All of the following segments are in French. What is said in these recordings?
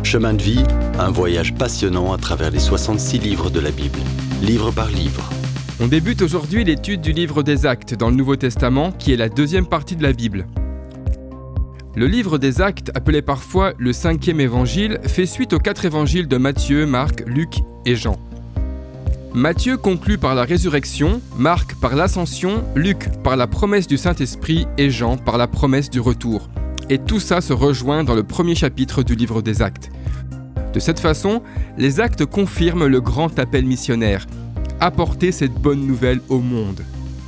Chemin de vie, un voyage passionnant à travers les 66 livres de la Bible, livre par livre. On débute aujourd'hui l'étude du livre des Actes dans le Nouveau Testament, qui est la deuxième partie de la Bible. Le livre des Actes, appelé parfois le 5e évangile, fait suite aux 4 évangiles de Matthieu, Marc, Luc et Jean. Matthieu conclut par la résurrection, Marc par l'ascension, Luc par la promesse du Saint-Esprit et Jean par la promesse du retour. Et tout ça se rejoint dans le premier chapitre du livre des Actes. De cette façon, les Actes confirment le grand appel missionnaire, apporter cette bonne nouvelle au monde.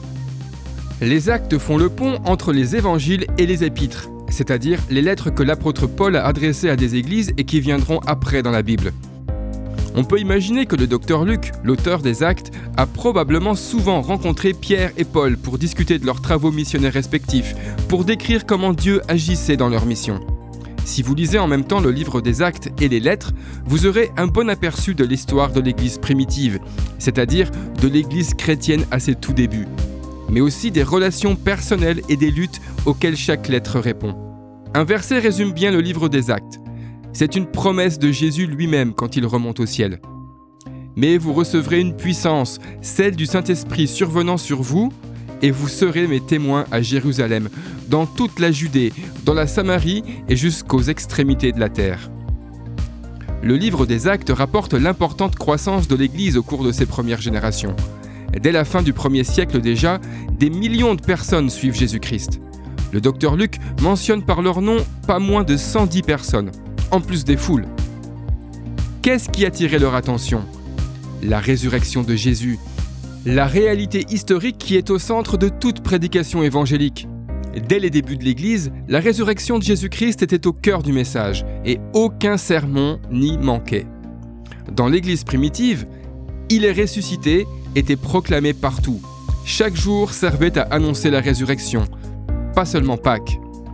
Les Actes font le pont entre les évangiles et les épîtres, c'est-à-dire les lettres que l'apôtre Paul a adressées à des églises et qui viendront après dans la Bible. On peut imaginer que le docteur Luc, l'auteur des Actes, a probablement souvent rencontré Pierre et Paul pour discuter de leurs travaux missionnaires respectifs, pour décrire comment Dieu agissait dans leur mission. Si vous lisez en même temps le livre des Actes et les lettres, vous aurez un bon aperçu de l'histoire de l'Église primitive, c'est-à-dire de l'Église chrétienne à ses tout débuts, mais aussi des relations personnelles et des luttes auxquelles chaque lettre répond. Un verset résume bien le livre des Actes. C'est une promesse de Jésus lui-même quand il remonte au ciel. Mais vous recevrez une puissance, celle du Saint-Esprit survenant sur vous, et vous serez mes témoins à Jérusalem, dans toute la Judée, dans la Samarie et jusqu'aux extrémités de la terre. Le livre des Actes rapporte l'importante croissance de l'Église au cours de ses premières générations. Dès la fin du 1er siècle déjà, des millions de personnes suivent Jésus-Christ. Le docteur Luc mentionne par leur nom pas moins de 110 personnes, en plus des foules. Qu'est-ce qui attirait leur attention ? La résurrection de Jésus, la réalité historique qui est au centre de toute prédication évangélique. Dès les débuts de l'Église, la résurrection de Jésus-Christ était au cœur du message et aucun sermon n'y manquait. Dans l'Église primitive, « Il est ressuscité » était proclamé partout. Chaque jour servait à annoncer la résurrection, pas seulement Pâques.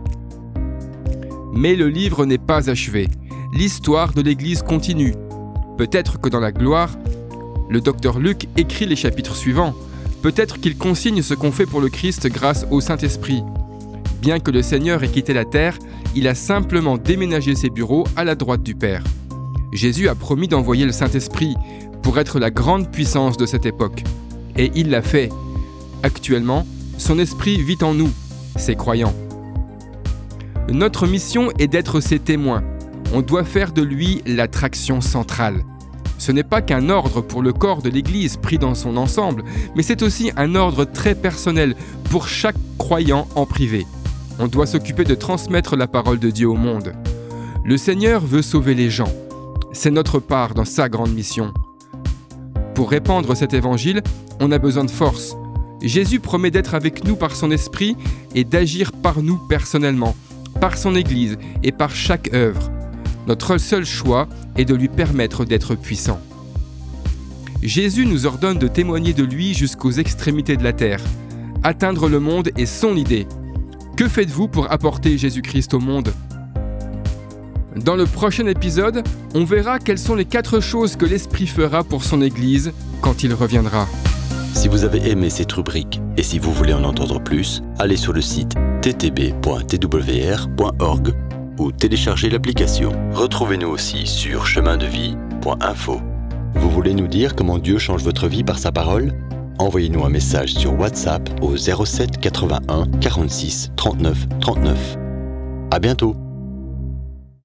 Mais le livre n'est pas achevé. L'histoire de l'Église continue. Peut-être que dans la gloire, le docteur Luc écrit les chapitres suivants. Peut-être qu'il consigne ce qu'on fait pour le Christ grâce au Saint-Esprit. Bien que le Seigneur ait quitté la terre, il a simplement déménagé ses bureaux à la droite du Père. Jésus a promis d'envoyer le Saint-Esprit pour être la grande puissance de cette époque. Et il l'a fait. Actuellement, son esprit vit en nous, ses croyants. Notre mission est d'être ses témoins. On doit faire de lui l'attraction centrale. Ce n'est pas qu'un ordre pour le corps de l'Église pris dans son ensemble, mais c'est aussi un ordre très personnel pour chaque croyant en privé. On doit s'occuper de transmettre la parole de Dieu au monde. Le Seigneur veut sauver les gens. C'est notre part dans sa grande mission. Pour répandre cet évangile, on a besoin de force. Jésus promet d'être avec nous par son esprit et d'agir par nous personnellement, par son Église et par chaque œuvre. Notre seul choix est de lui permettre d'être puissant. Jésus nous ordonne de témoigner de lui jusqu'aux extrémités de la terre. Atteindre le monde est son idée. Que faites-vous pour apporter Jésus-Christ au monde ? Dans le prochain épisode, on verra quelles sont les 4 choses que l'Esprit fera pour son Église quand il reviendra. Si vous avez aimé cette rubrique et si vous voulez en entendre plus, allez sur le site ttb.twr.org ou téléchargez l'application. Retrouvez-nous aussi sur chemindevie.info. Vous voulez nous dire comment Dieu change votre vie par sa parole ? Envoyez-nous un message sur WhatsApp au 07 81 46 39 39. À bientôt.